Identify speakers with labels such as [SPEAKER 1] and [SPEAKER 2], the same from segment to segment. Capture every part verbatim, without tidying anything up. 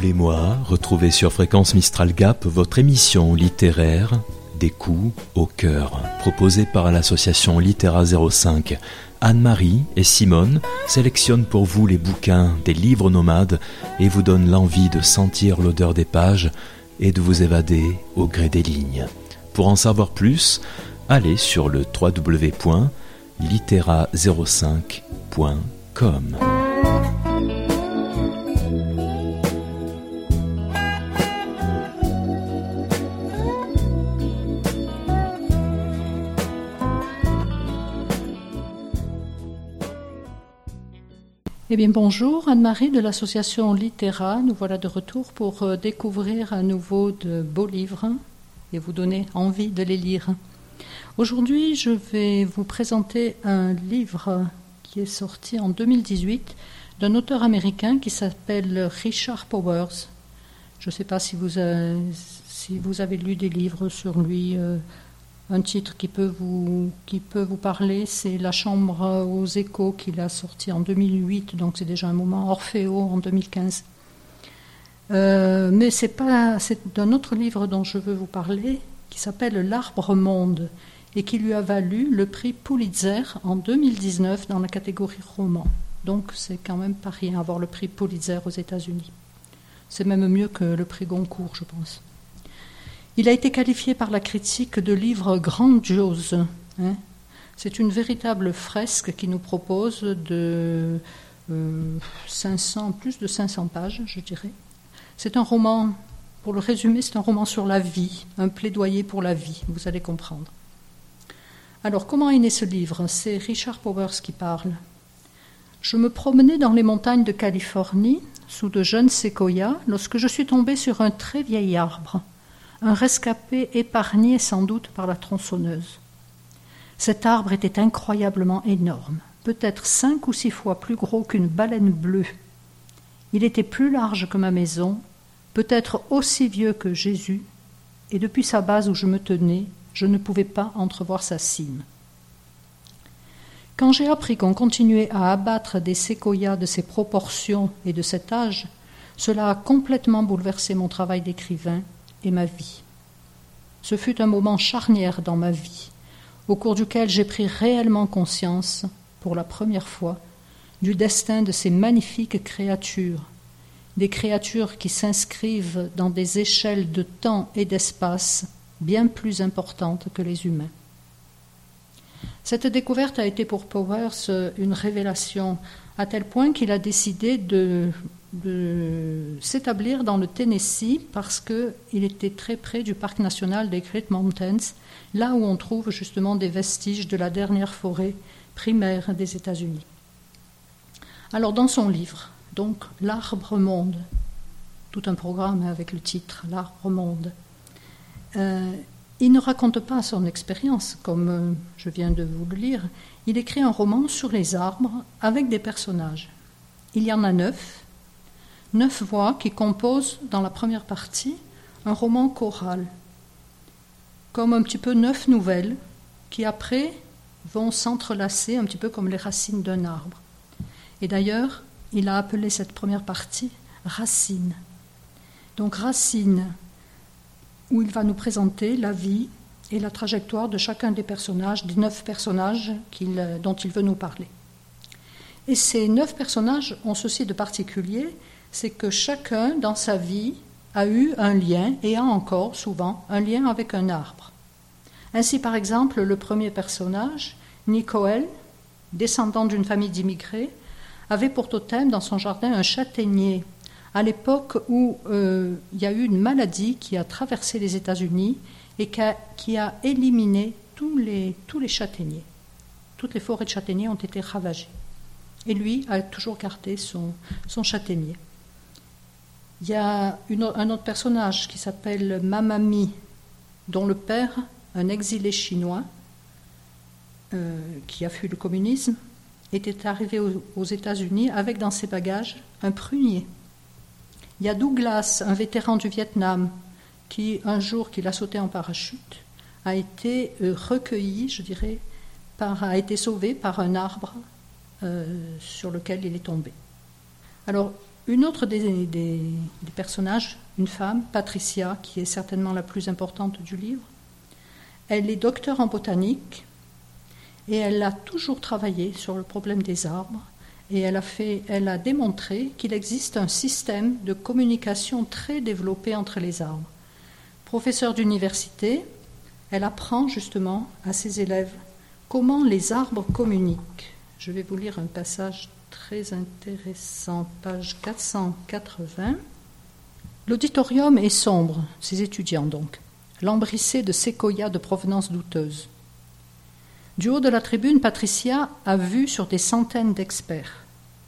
[SPEAKER 1] les mois, retrouvez sur Fréquence Mistral Gap votre émission littéraire Des coups au cœur, proposée par l'association Littéra zéro cinq. Anne-Marie et Simone sélectionnent pour vous les bouquins des livres nomades et vous donnent l'envie de sentir l'odeur des pages et de vous évader au gré des lignes. Pour en savoir plus, allez sur le w w w point littéra zéro cinq point com.
[SPEAKER 2] Eh bien bonjour, Anne-Marie de l'association Littéra. Nous voilà de retour pour euh, découvrir à nouveau de beaux livres et vous donner envie de les lire. Aujourd'hui, je vais vous présenter un livre qui est sorti en deux mille dix-huit d'un auteur américain qui s'appelle Richard Powers. Je ne sais pas si vous, avez, si vous avez lu des livres sur lui. Euh, Un titre qui peut vous, qui peut vous parler, c'est La Chambre aux échos qu'il a sorti en deux mille huit, donc c'est déjà un moment, Orfeo en deux mille quinze. Euh, mais c'est, pas, c'est d'un autre livre dont je veux vous parler, qui s'appelle L'Arbre Monde, et qui lui a valu le prix Pulitzer en deux mille dix-neuf dans la catégorie roman. Donc c'est quand même pas rien avoir le prix Pulitzer aux États-Unis. C'est même mieux que le prix Goncourt, je pense. Il a été qualifié par la critique de livre grandiose. Hein. C'est une véritable fresque qui nous propose de euh, cinq cents, plus de cinq cents pages, je dirais. C'est un roman, pour le résumer, c'est un roman sur la vie, un plaidoyer pour la vie, vous allez comprendre. Alors, comment est né ce livre ? C'est Richard Powers qui parle. Je me promenais dans les montagnes de Californie, sous de jeunes séquoias, lorsque je suis tombée sur un très vieil arbre. Un rescapé épargné sans doute par la tronçonneuse. Cet arbre était incroyablement énorme, peut-être cinq ou six fois plus gros qu'une baleine bleue. Il était plus large que ma maison, peut-être aussi vieux que Jésus, et depuis sa base où je me tenais, je ne pouvais pas entrevoir sa cime. Quand j'ai appris qu'on continuait à abattre des séquoias de ces proportions et de cet âge, cela a complètement bouleversé mon travail d'écrivain et ma vie. Ce fut un moment charnière dans ma vie, au cours duquel j'ai pris réellement conscience, pour la première fois, du destin de ces magnifiques créatures, des créatures qui s'inscrivent dans des échelles de temps et d'espace bien plus importantes que les humains. Cette découverte a été pour Powers une révélation, à tel point qu'il a décidé de de s'établir dans le Tennessee parce qu'il était très près du parc national des Great Mountains, là où on trouve justement des vestiges de la dernière forêt primaire des États-Unis. Alors dans son livre, donc L'Arbre Monde, tout un programme avec le titre L'Arbre Monde, euh, il ne raconte pas son expérience, comme euh, je viens de vous le lire, il écrit un roman sur les arbres avec des personnages. Il y en a neuf, Neuf voix qui composent, dans la première partie, un roman choral, comme un petit peu neuf nouvelles, qui après vont s'entrelacer un petit peu comme les racines d'un arbre. Et d'ailleurs, il a appelé cette première partie « Racine ». Donc Racine, où il va nous présenter la vie et la trajectoire de chacun des personnages, des neuf personnages qu'il, dont il veut nous parler. Et ces neuf personnages ont ceci de particulier, c'est que chacun, dans sa vie, a eu un lien, et a encore souvent un lien avec un arbre. Ainsi, par exemple, le premier personnage, Nicole, descendant d'une famille d'immigrés, avait pour totem dans son jardin un châtaignier, à l'époque où euh, il y a eu une maladie qui a traversé les États-Unis et qui a, qui a éliminé tous les, tous les châtaigniers. Toutes les forêts de châtaigniers ont été ravagées. Et lui a toujours gardé son, son châtaignier. Il y a une, un autre personnage qui s'appelle Mamami, dont le père, un exilé chinois, euh, qui a fui le communisme, était arrivé aux, aux États-Unis avec dans ses bagages un prunier. Il y a Douglas, un vétéran du Vietnam, qui, un jour qu'il a sauté en parachute, a été euh, recueilli, je dirais, par, a été sauvé par un arbre euh, sur lequel il est tombé. Alors, Une autre des, des, des personnages, une femme, Patricia, qui est certainement la plus importante du livre, elle est docteure en botanique et elle a toujours travaillé sur le problème des arbres et elle a, fait, elle a démontré qu'il existe un système de communication très développé entre les arbres. Professeure d'université, elle apprend justement à ses élèves comment les arbres communiquent. Je vais vous lire un passage très intéressant, page quatre cent quatre-vingts. L'auditorium est sombre, ses étudiants donc, lambrissés de séquoias de provenance douteuse. Du haut de la tribune, Patricia a vu sur des centaines d'experts.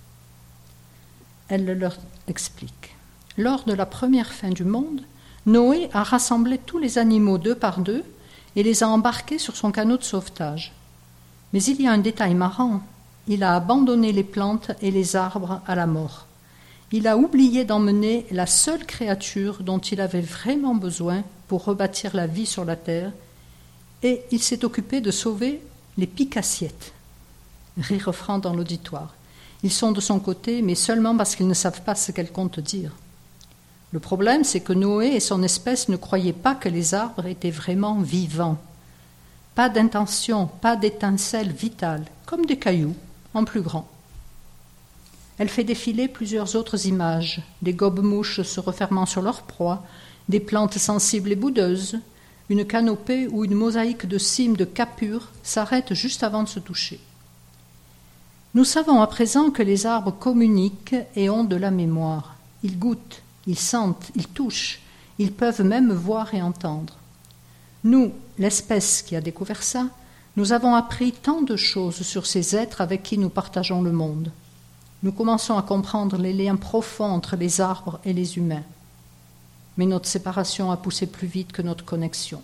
[SPEAKER 2] Elle leur explique. Lors de la première fin du monde, Noé a rassemblé tous les animaux deux par deux et les a embarqués sur son canot de sauvetage. Mais il y a un détail marrant. Il a abandonné les plantes et les arbres à la mort. Il a oublié d'emmener la seule créature dont il avait vraiment besoin pour rebâtir la vie sur la terre, et il s'est occupé de sauver les pique-assiettes. Rire franc dans l'auditoire. Ils sont de son côté, mais seulement parce qu'ils ne savent pas ce qu'elle compte dire. Le problème, c'est que Noé et son espèce ne croyaient pas que les arbres étaient vraiment vivants. Pas d'intention, pas d'étincelle vitale, comme des cailloux, en plus grand. Elle fait défiler plusieurs autres images, des gobe-mouches se refermant sur leur proie, des plantes sensibles et boudeuses, une canopée ou une mosaïque de cimes de capures s'arrête juste avant de se toucher. Nous savons à présent que les arbres communiquent et ont de la mémoire. Ils goûtent, ils sentent, ils touchent, ils peuvent même voir et entendre. Nous, l'espèce qui a découvert ça, nous avons appris tant de choses sur ces êtres avec qui nous partageons le monde. Nous commençons à comprendre les liens profonds entre les arbres et les humains. Mais notre séparation a poussé plus vite que notre connexion.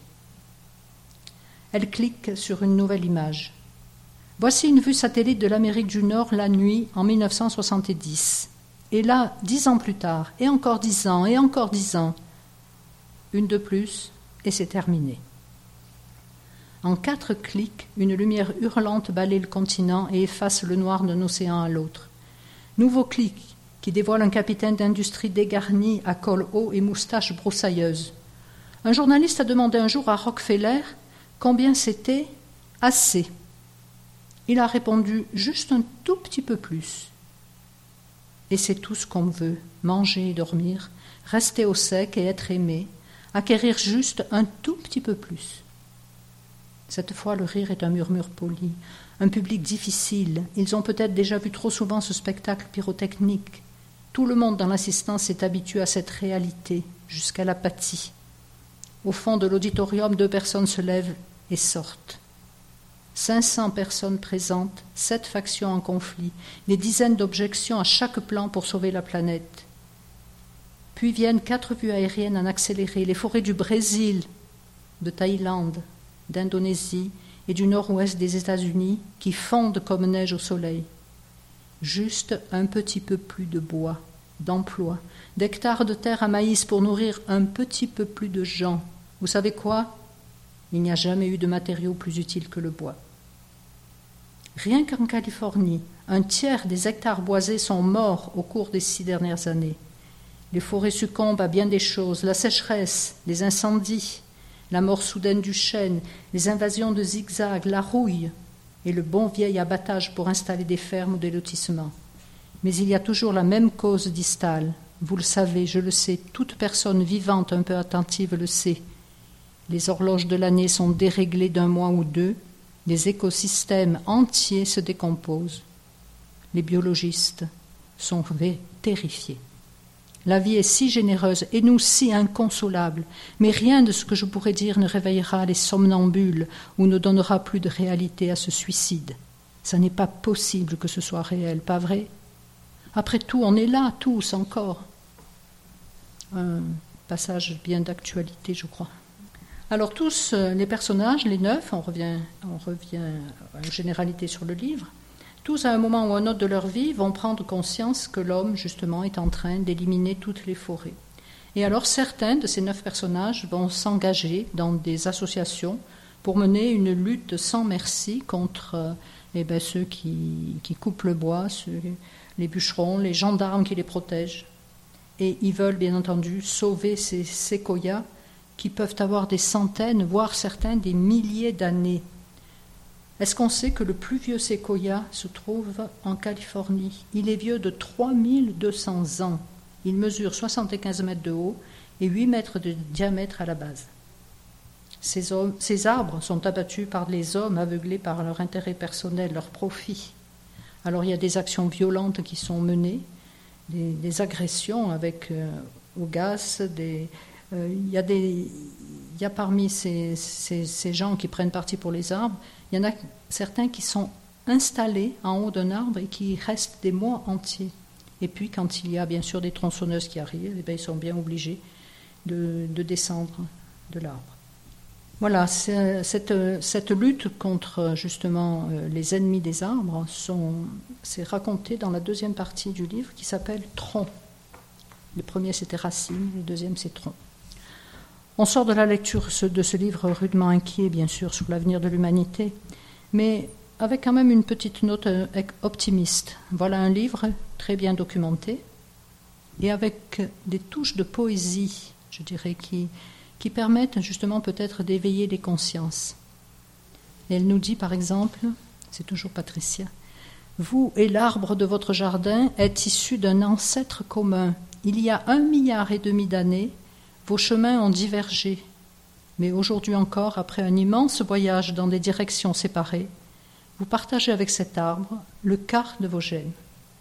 [SPEAKER 2] Elle clique sur une nouvelle image. Voici une vue satellite de l'Amérique du Nord la nuit en mille neuf cent soixante-dix. Et là, dix ans plus tard, et encore dix ans, et encore dix ans, une de plus, et c'est terminé. En quatre clics, une lumière hurlante balaye le continent et efface le noir d'un océan à l'autre. Nouveau clic qui dévoile un capitaine d'industrie dégarni à col haut et moustache broussailleuse. Un journaliste a demandé un jour à Rockefeller combien c'était assez. Il a répondu juste un tout petit peu plus. Et c'est tout ce qu'on veut, manger et dormir, rester au sec et être aimé, acquérir juste un tout petit peu plus. Cette fois, le rire est un murmure poli, un public difficile. Ils ont peut-être déjà vu trop souvent ce spectacle pyrotechnique. Tout le monde dans l'assistance est habitué à cette réalité, jusqu'à l'apathie. Au fond de l'auditorium, deux personnes se lèvent et sortent. cinq cents personnes présentes, sept factions en conflit, des dizaines d'objections à chaque plan pour sauver la planète. Puis viennent quatre vues aériennes en accéléré, les forêts du Brésil, de Thaïlande, d'Indonésie et du nord-ouest des États-Unis qui fondent comme neige au soleil. Juste un petit peu plus de bois, d'emplois, d'hectares de terre à maïs pour nourrir un petit peu plus de gens. Vous savez quoi ? Il n'y a jamais eu de matériau plus utile que le bois. Rien qu'en Californie, un tiers des hectares boisés sont morts au cours des six dernières années. Les forêts succombent à bien des choses, la sécheresse, les incendies, la mort soudaine du chêne, les invasions de zigzags, la rouille et le bon vieil abattage pour installer des fermes ou des lotissements. Mais il y a toujours la même cause distale. Vous le savez, je le sais, toute personne vivante un peu attentive le sait. Les horloges de l'année sont déréglées d'un mois ou deux, les écosystèmes entiers se décomposent. Les biologistes sont terrifiés. La vie est si généreuse et nous si inconsolables, mais rien de ce que je pourrais dire ne réveillera les somnambules ou ne donnera plus de réalité à ce suicide. Ça n'est pas possible que ce soit réel, pas vrai ? Après tout, on est là, tous, encore. Un passage bien d'actualité, je crois. Alors tous les personnages, les neuf, on revient, on revient à la généralité sur le livre, tous à un moment ou à un autre de leur vie vont prendre conscience que l'homme, justement, est en train d'éliminer toutes les forêts. Et alors certains de ces neuf personnages vont s'engager dans des associations pour mener une lutte sans merci contre eh ben, ceux qui, qui coupent le bois, ceux, les bûcherons, les gendarmes qui les protègent. Et ils veulent bien entendu sauver ces séquoias qui peuvent avoir des centaines, voire certains des milliers d'années. Est-ce qu'on sait que le plus vieux séquoia se trouve en Californie? Il est vieux de trois mille deux cents ans. Il mesure soixante-quinze mètres de haut et huit mètres de diamètre à la base. Ces, hommes, ces arbres sont abattus par les hommes aveuglés par leur intérêt personnel, leur profit. Alors il y a des actions violentes qui sont menées, des, des agressions avec euh, au gaz, des, euh, il, y a des, il y a parmi ces, ces, ces gens qui prennent parti pour les arbres, il y en a certains qui sont installés en haut d'un arbre et qui restent des mois entiers. Et puis quand il y a bien sûr des tronçonneuses qui arrivent, eh bien, ils sont bien obligés de, de descendre de l'arbre. Voilà, c'est, cette, cette lutte contre justement les ennemis des arbres, sont, c'est raconté dans la deuxième partie du livre qui s'appelle Tronc. Le premier c'était Racine, le deuxième c'est Tronc. On sort de la lecture de ce livre rudement inquiet, bien sûr, sur l'avenir de l'humanité, mais avec quand même une petite note optimiste. Voilà un livre très bien documenté et avec des touches de poésie, je dirais, qui... qui permettent justement peut-être d'éveiller les consciences. Et elle nous dit par exemple, c'est toujours Patricia, « Vous et l'arbre de votre jardin êtes issus d'un ancêtre commun. Il y a un milliard et demi d'années, vos chemins ont divergé. Mais aujourd'hui encore, après un immense voyage dans des directions séparées, vous partagez avec cet arbre le quart de vos gènes. »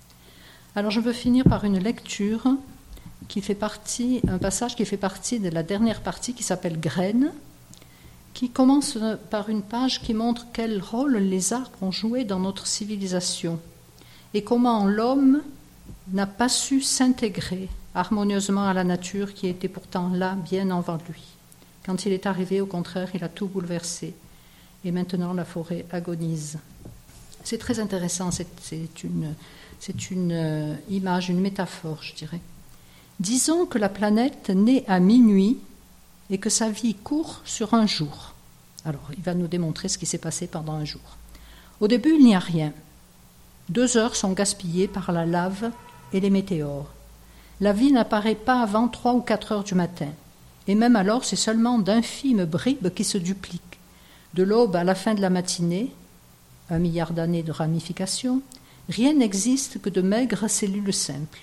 [SPEAKER 2] Alors je veux finir par une lecture qui fait partie, un passage qui fait partie de la dernière partie qui s'appelle Graines, qui commence par une page qui montre quel rôle les arbres ont joué dans notre civilisation et comment l'homme n'a pas su s'intégrer harmonieusement à la nature qui était pourtant là bien avant lui. Quand il est arrivé, au contraire, il a tout bouleversé et maintenant la forêt agonise. C'est très intéressant, c'est, c'est une, c'est une euh, image, une métaphore, je dirais. Disons que la planète naît à minuit et que sa vie court sur un jour. Alors, il va nous démontrer ce qui s'est passé pendant un jour. Au début, il n'y a rien. Deux heures sont gaspillées par la lave et les météores. La vie n'apparaît pas avant trois ou quatre heures du matin. Et même alors, c'est seulement d'infimes bribes qui se dupliquent. De l'aube à la fin de la matinée, un milliard d'années de ramifications, rien n'existe que de maigres cellules simples.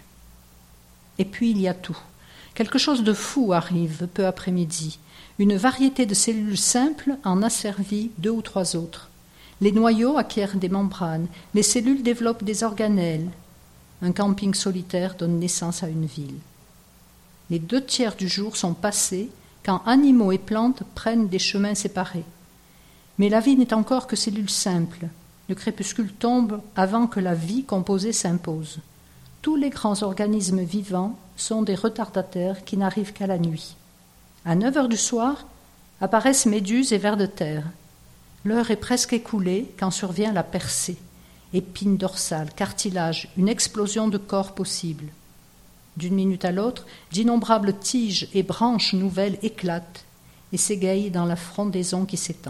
[SPEAKER 2] Et puis il y a tout. Quelque chose de fou arrive peu après-midi. Une variété de cellules simples en asservit deux ou trois autres. Les noyaux acquièrent des membranes, les cellules développent des organelles. Un camping solitaire donne naissance à une ville. Les deux tiers du jour sont passés quand animaux et plantes prennent des chemins séparés. Mais la vie n'est encore que cellules simples. Le crépuscule tombe avant que la vie composée s'impose. Tous les grands organismes vivants sont des retardataires qui n'arrivent qu'à la nuit. À neuf heures du soir, apparaissent méduses et vers de terre. L'heure est presque écoulée quand survient la percée. Épines dorsales, cartilage, une explosion de corps possible. D'une minute à l'autre, d'innombrables tiges et branches nouvelles éclatent et s'égayent dans la frondaison qui s'étend.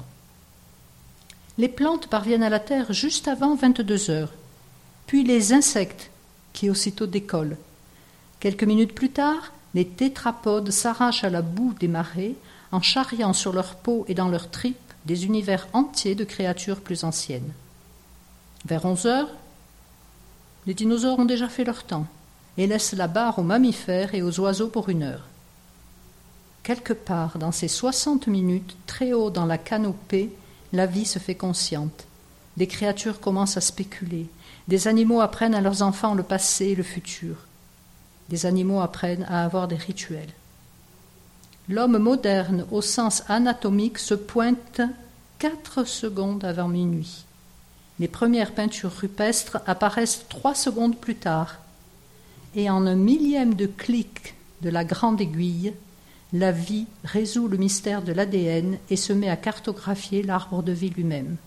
[SPEAKER 2] Les plantes parviennent à la terre juste avant vingt-deux heures, puis les insectes qui aussitôt décollent. Quelques minutes plus tard, les tétrapodes s'arrachent à la boue des marais en charriant sur leur peau et dans leurs tripes des univers entiers de créatures plus anciennes. Vers onze heures, les dinosaures ont déjà fait leur temps et laissent la barre aux mammifères et aux oiseaux pour une heure. Quelque part dans ces soixante minutes, très haut dans la canopée, la vie se fait consciente. Des créatures commencent à spéculer. Des animaux apprennent à leurs enfants le passé et le futur. Des animaux apprennent à avoir des rituels. L'homme moderne, au sens anatomique, se pointe quatre secondes avant minuit. Les premières peintures rupestres apparaissent trois secondes plus tard. Et en un millième de clic de la grande aiguille, la vie résout le mystère de l'A D N et se met à cartographier l'arbre de vie lui-même.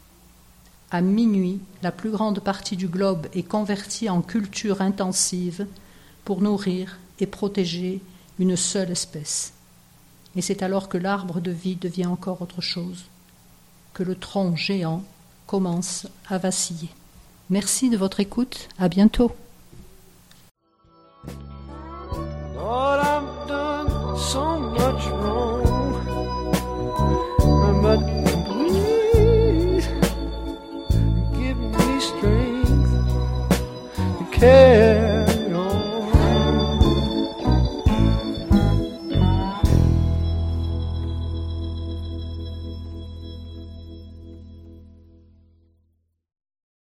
[SPEAKER 2] À minuit, la plus grande partie du globe est convertie en culture intensive pour nourrir et protéger une seule espèce. Et c'est alors que l'arbre de vie devient encore autre chose, que le tronc géant commence à vaciller. Merci de votre écoute, à bientôt.
[SPEAKER 3] so much wrong.